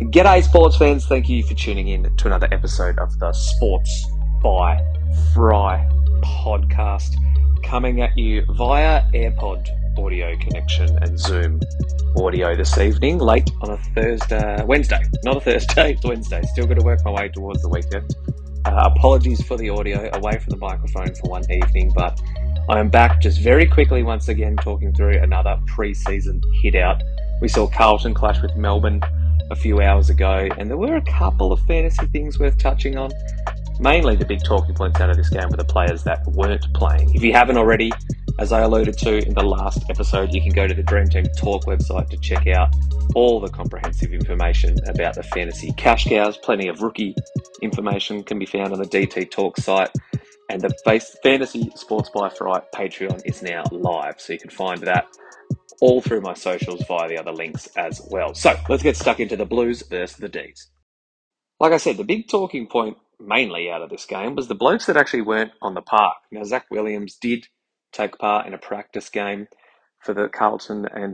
G'day sports fans, thank you for tuning in to another episode of the Sports by Fry podcast, coming at you via AirPod audio connection and Zoom audio this evening, late on a Wednesday, not a Thursday, it's Wednesday, still got to work my way towards the weekend. Apologies for the audio away from the microphone for one evening, but I am back just very quickly once again talking through another pre-season hit out. We saw Carlton clash with Melbourne a few hours ago, and there were a couple of fantasy things worth touching on. Mainly the big talking points out of this game were the players that weren't playing. If you haven't already, as I alluded to in the last episode, you can go to the Dream Team Talk website to check out all the comprehensive information about the fantasy cash cows. Plenty of rookie information can be found on the DT Talk site, and the Fantasy Sports by Fry Patreon is now live, so you can find that all through my socials via the other links as well. So let's get stuck into the Blues versus the D's. Like I said, the big talking point mainly out of this game was the blokes that actually weren't on the park. Now, Zach Williams did take part in a practice game for the Carlton and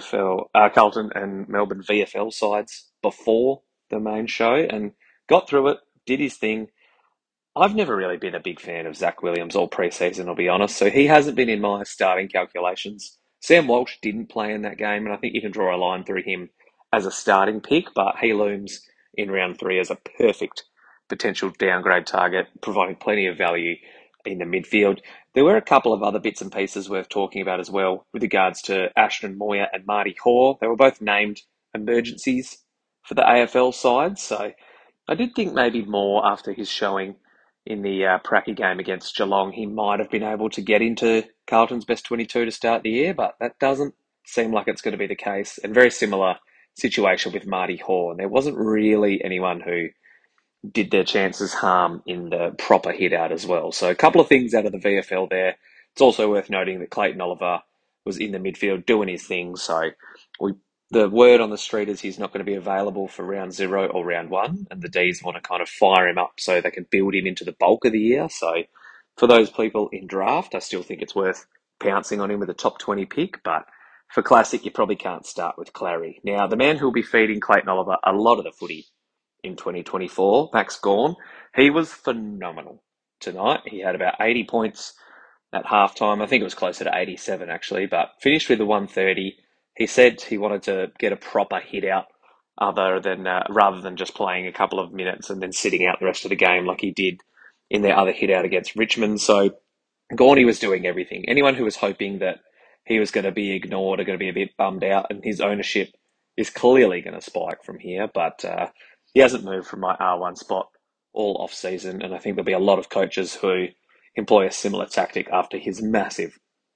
Melbourne VFL sides before the main show and got through it, did his thing. I've never really been a big fan of Zach Williams all pre-season, I'll be honest, so he hasn't been in my starting calculations. Sam Walsh didn't play in that game, and I think you can draw a line through him as a starting pick, but he looms in round 3 as a perfect potential downgrade target, providing plenty of value in the midfield. There were a couple of other bits and pieces worth talking about as well with regards to Ashton Moir and Marty Hoare. They were both named emergencies for the AFL side, so I did think maybe more after his showing in the Pracky game against Geelong, he might have been able to get into Carlton's best 22 to start the year, but that doesn't seem like it's going to be the case. And very similar situation with Marty Hoare. There wasn't really anyone who did their chances harm in the proper hit out as well. So a couple of things out of the VFL there. It's also worth noting that Clayton Oliver was in the midfield doing his thing. So the word on the street is he's not going to be available for round 0 or round 1, and the Ds want to kind of fire him up so they can build him into the bulk of the year. So for those people in draft, I still think it's worth pouncing on him with a top 20 pick, but for Classic, you probably can't start with Clary. Now, the man who will be feeding Clayton Oliver a lot of the footy in 2024, Max Gawn, he was phenomenal tonight. He had about 80 points at halftime. I think it was closer to 87 actually, but finished with a 130. He said he wanted to get a proper hit out rather than just playing a couple of minutes and then sitting out the rest of the game like he did in their other hit out against Richmond. So Gawny was doing everything. Anyone who was hoping that he was going to be ignored are going to be a bit bummed out, and his ownership is clearly going to spike from here, but he hasn't moved from my R1 spot all off-season, and I think there'll be a lot of coaches who employ a similar tactic after his massive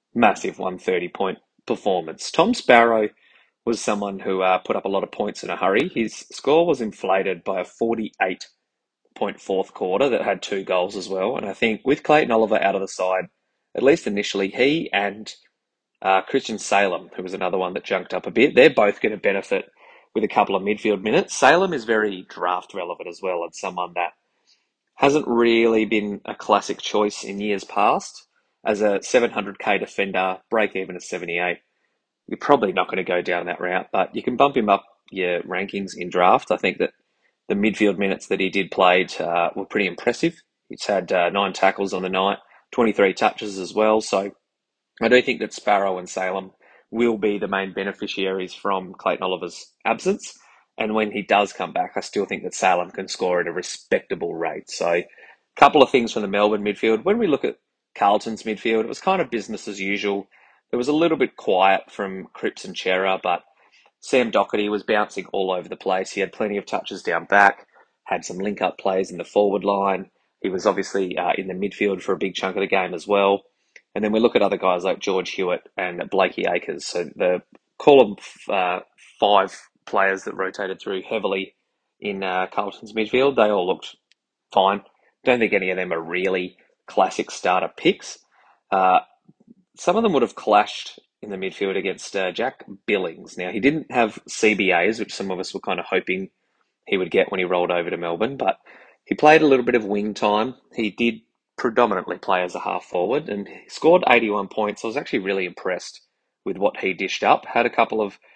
130-point performance. Tom Sparrow was someone who put up a lot of points in a hurry. His score was inflated by a 48-point fourth quarter that had 2 goals as well. And I think with Clayton Oliver out of the side, at least initially, he and Christian Salem, who was another one that junked up a bit, they're both going to benefit with a couple of midfield minutes. Salem is very draft relevant as well, and someone that hasn't really been a classic choice in years past. As a 700k defender, break even at 78, you're probably not going to go down that route, but you can bump him up your rankings in draft. I think that the midfield minutes that he did play were pretty impressive. He's had 9 tackles on the night, 23 touches as well. So I do think that Sparrow and Salem will be the main beneficiaries from Clayton Oliver's absence. And when he does come back, I still think that Salem can score at a respectable rate. So a couple of things from the Melbourne midfield. When we look at Carlton's midfield, it was kind of business as usual. It was a little bit quiet from Cripps and Chera, but Sam Doherty was bouncing all over the place. He had plenty of touches down back, had some link-up plays in the forward line. He was obviously in the midfield for a big chunk of the game as well. And then we look at other guys like George Hewitt and Blakey Acres. So the call them 5 players that rotated through heavily in Carlton's midfield. They all looked fine. Don't think any of them are really classic starter picks. Some of them would have clashed in the midfield against Jack Billings. Now, he didn't have CBAs, which some of us were kind of hoping he would get when he rolled over to Melbourne, but he played a little bit of wing time. He did predominantly play as a half forward, and he scored 81 points. I was actually really impressed with what he dished up. Had a couple of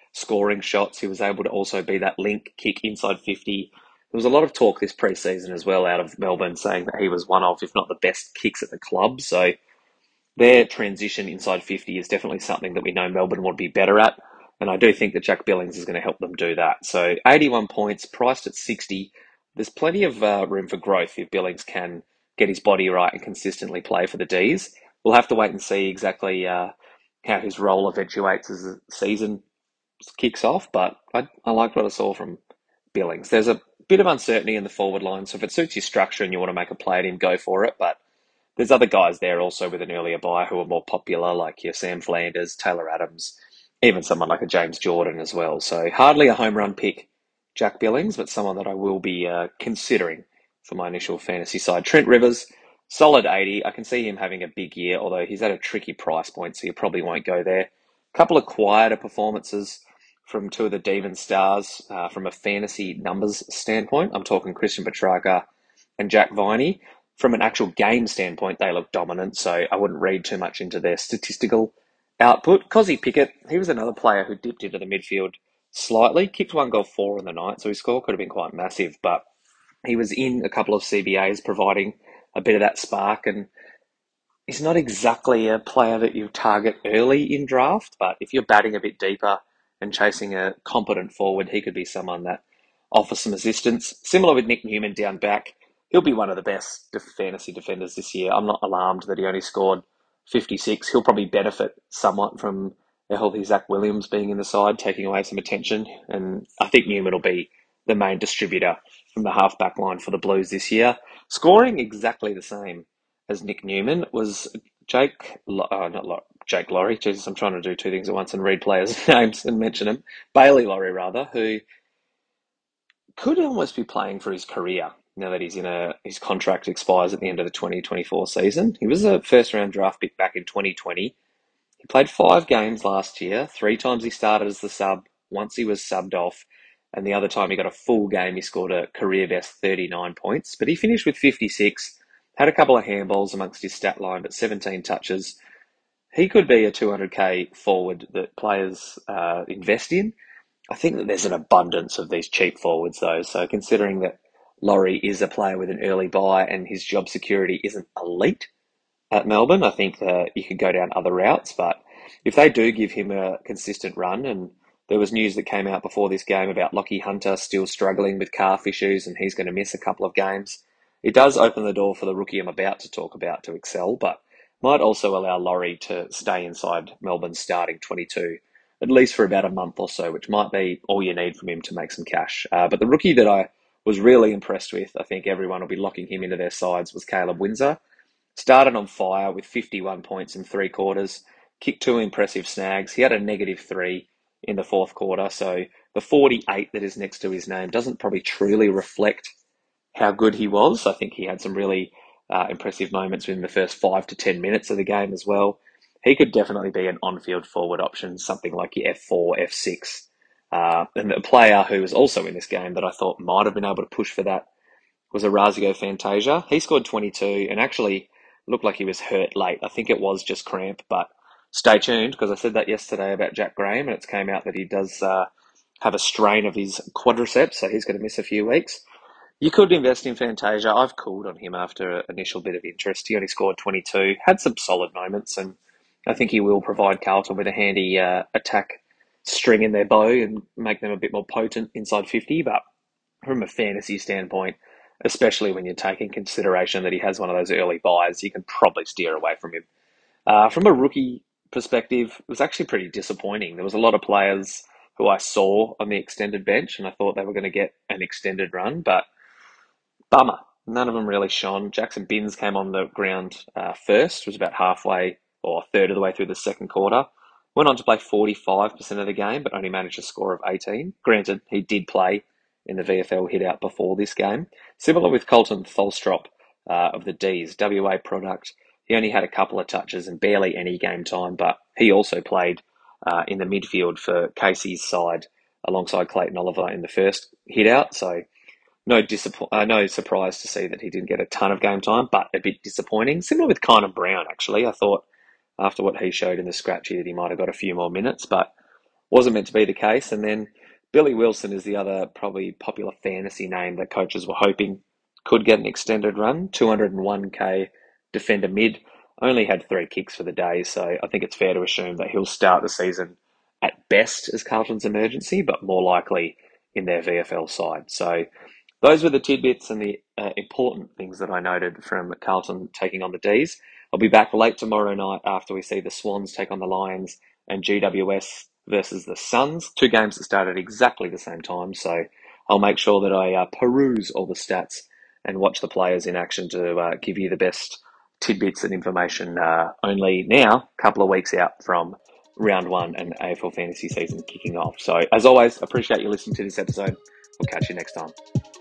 scoring shots. He was able to also be that link kick inside 50. There was a lot of talk this pre-season as well out of Melbourne saying that he was one of, if not the best kicks at the club. So their transition inside 50 is definitely something that we know Melbourne would be better at. And I do think that Jack Billings is going to help them do that. So 81 points, priced at 60. There's plenty of room for growth if Billings can get his body right and consistently play for the D's. We'll have to wait and see exactly how his role eventuates as the season kicks off. But I liked what I saw from Billings. There's a bit of uncertainty in the forward line. So if it suits your structure and you want to make a play at him, go for it. But there's other guys there also with an earlier buy who are more popular, like your Sam Flanders, Taylor Adams, even someone like a James Jordan as well. So hardly a home run pick, Jack Billings, but someone that I will be considering for my initial fantasy side. Trent Rivers, solid 80. I can see him having a big year, although he's at a tricky price point, so you probably won't go there. A couple of quieter performances from two of the Devon stars from a fantasy numbers standpoint. I'm talking Christian Petrarca and Jack Viney. From an actual game standpoint, they look dominant, so I wouldn't read too much into their statistical output. Kozzy Pickett, he was another player who dipped into the midfield slightly, kicked 1 goal 4 in the night, so his score could have been quite massive, but he was in a couple of CBAs providing a bit of that spark, and he's not exactly a player that you target early in draft, but if you're batting a bit deeper and chasing a competent forward, he could be someone that offers some assistance. Similar with Nick Newman down back, he'll be one of the best fantasy defenders this year. I'm not alarmed that he only scored 56. He'll probably benefit somewhat from a healthy Zach Williams being in the side, taking away some attention. And I think Newman will be the main distributor from the half-back line for the Blues this year. Scoring exactly the same as Nick Newman was Jake Laurie. Jesus, I'm trying to do two things at once and read players' names and mention them. Bailey Laurie, rather, who could almost be playing for his career now that his contract expires at the end of the 2024 season. He was a first-round draft pick back in 2020. He played 5 games last year. 3 times he started as the sub. Once he was subbed off. And the other time he got a full game, he scored a career best 39 points. But he finished with 56, had a couple of handballs amongst his stat line, but 17 touches. He could be a 200k forward that players invest in. I think that there's an abundance of these cheap forwards, though. So considering that Laurie is a player with an early buy and his job security isn't elite at Melbourne, I think that you could go down other routes. But if they do give him a consistent run, and there was news that came out before this game about Lockie Hunter still struggling with calf issues and he's going to miss a couple of games, it does open the door for the rookie I'm about to talk about to excel, but might also allow Laurie to stay inside Melbourne's starting 22, at least for about a month or so, which might be all you need from him to make some cash. But the rookie that I was really impressed with, I think everyone will be locking him into their sides, was Caleb Windsor. Started on fire with 51 points in 3 quarters, kicked 2 impressive snags. He had a -3 in the fourth quarter, so the 48 that is next to his name doesn't probably truly reflect how good he was. I think he had some really impressive moments within the first 5 to 10 minutes of the game as well. He could definitely be an on-field forward option, something like your F4, F6. And a player who was also in this game that I thought might have been able to push for that was Orazio Fantasia. He scored 22 and actually looked like he was hurt late. I think it was just cramp, but stay tuned because I said that yesterday about Jack Graham and it's came out that he does have a strain of his quadriceps, so he's going to miss a few weeks. You could invest in Fantasia. I've cooled on him after an initial bit of interest. He only scored 22, had some solid moments, and I think he will provide Carlton with a handy attack string in their bow and make them a bit more potent inside 50. But from a fantasy standpoint, especially when you're taking consideration that he has one of those early buys, you can probably steer away from him. From a rookie perspective, it was actually pretty disappointing. There was a lot of players who I saw on the extended bench, and I thought they were going to get an extended run, but bummer. None of them really shone. Jackson Binns came on the ground first, was about halfway or a third of the way through the second quarter. Went on to play 45% of the game, but only managed a score of 18. Granted, he did play in the VFL hit-out before this game. Similar with Colton Tholstrop of the D's, WA product. He only had a couple of touches and barely any game time, but he also played in the midfield for Casey's side alongside Clayton Oliver in the first hit-out, so no surprise to see that he didn't get a ton of game time, but a bit disappointing. Similar with Kynan Brown, actually. I thought after what he showed in the scratchy that he might have got a few more minutes, but wasn't meant to be the case. And then Billy Wilson is the other probably popular fantasy name that coaches were hoping could get an extended run. 201k defender mid, only had 3 kicks for the day, so I think it's fair to assume that he'll start the season at best as Carlton's emergency, but more likely in their VFL side. So those were the tidbits and the important things that I noted from Carlton taking on the D's. I'll be back late tomorrow night after we see the Swans take on the Lions and GWS versus the Suns. 2 games that started exactly the same time, so I'll make sure that I peruse all the stats and watch the players in action to give you the best tidbits and information. Only now, a couple of weeks out from round 1 and AFL fantasy season kicking off. So, as always, appreciate you listening to this episode. We'll catch you next time.